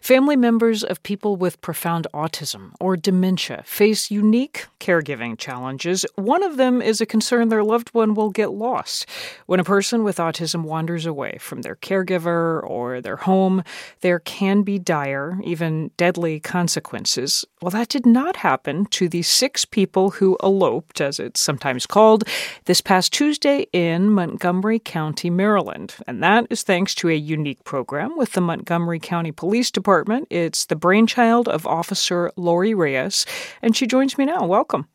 Family members of people with profound autism or dementia face unique caregiving challenges. One of them is a concern their loved one will get lost. When a person with autism wanders away from their caregiver or their home, there can be dire, even deadly consequences. Well, that did not happen to the 6 people who eloped, as it's sometimes called, this past Tuesday in Montgomery County, Maryland. And that is thanks to a unique program with the Montgomery County Police Department. It's the brainchild of Officer Lori Reyes, and she joins me now. Welcome.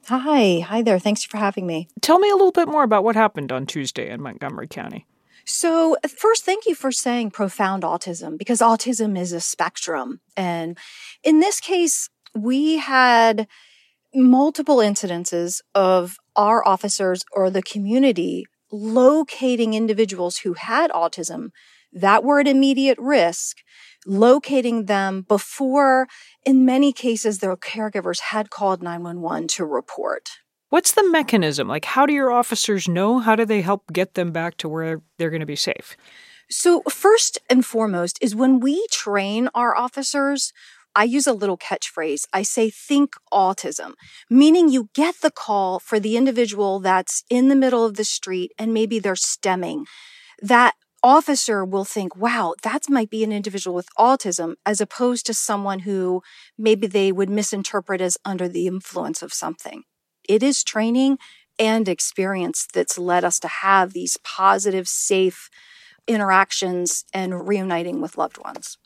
Hi there. Thanks for having me. Tell me a little bit more about what happened on Tuesday in Montgomery County. So first, thank you for saying profound autism, because autism is a spectrum. And in this case, we had multiple incidences of our officers or the community locating individuals who had autism that were at immediate risk, locating them before, in many cases, their caregivers had called 911 to report. What's the mechanism? Like, how do your officers know? How do they help get them back to where they're going to be safe? So first and foremost is when we train our officers, I use a little catchphrase. I say, think autism, meaning you get the call for the individual that's in the middle of the street and maybe they're stemming. That officer will think, wow, that might be an individual with autism, as opposed to someone who maybe they would misinterpret as under the influence of something. It is training and experience that's led us to have these positive, safe interactions and reuniting with loved ones.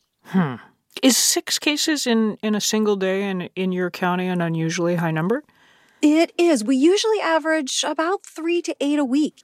Is 6 cases in a single day in your county an unusually high number? It is. We usually average about 3 to 8 a week.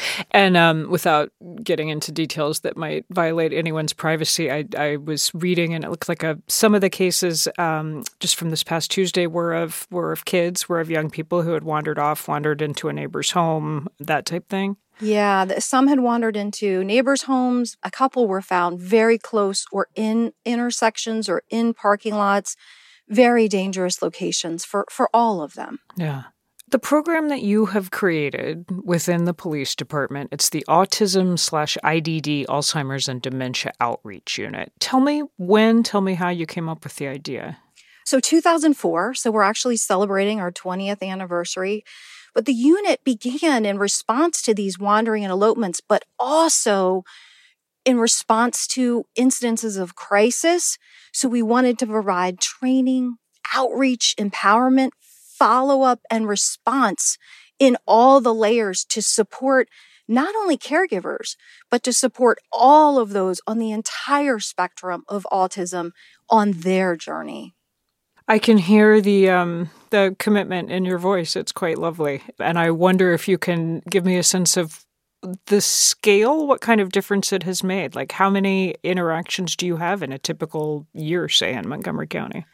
And without getting into details that might violate anyone's privacy, I was reading, and it looks like some of the cases just from this past Tuesday were of kids, were of young people who had wandered into a neighbor's home, that type thing. Yeah, some had wandered into neighbors' homes. A couple were found very close or in intersections or in parking lots. Very dangerous locations for all of them. Yeah. The program that you have created within the police department, it's the Autism/IDD Alzheimer's and Dementia Outreach Unit. Tell me how you came up with the idea. So 2004, so we're actually celebrating our 20th anniversary. But the unit began in response to these wandering and elopements, but also in response to incidences of crisis. So we wanted to provide training, outreach, empowerment, follow-up, and response in all the layers to support not only caregivers, but to support all of those on the entire spectrum of autism on their journey. I can hear the commitment in your voice. It's quite lovely. And I wonder if you can give me a sense of the scale, what kind of difference it has made. Like, how many interactions do you have in a typical year, say, in Montgomery County?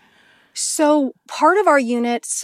So part of our unit's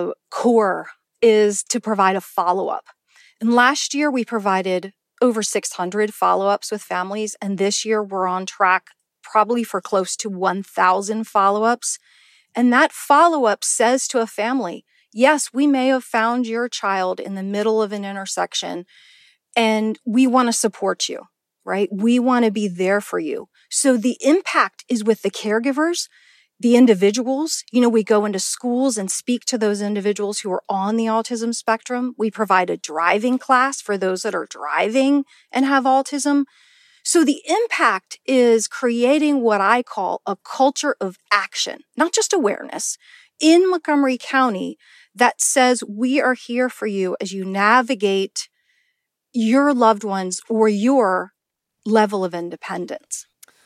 core is to provide a follow-up. And last year, we provided over 600 follow-ups with families. And this year, we're on track probably for close to 1,000 follow-ups. And that follow-up says to a family, yes, we may have found your child in the middle of an intersection, and we want to support you, right? We want to be there for you. So the impact is with the caregivers, the individuals. We go into schools and speak to those individuals who are on the autism spectrum. We provide a driving class for those that are driving and have autism. So the impact is creating what I call a culture of action, not just awareness, in Montgomery County that says we are here for you as you navigate your loved ones or your level of independence.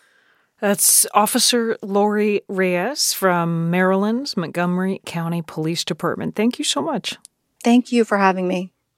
That's Officer Lori Reyes from Maryland's Montgomery County Police Department. Thank you so much. Thank you for having me.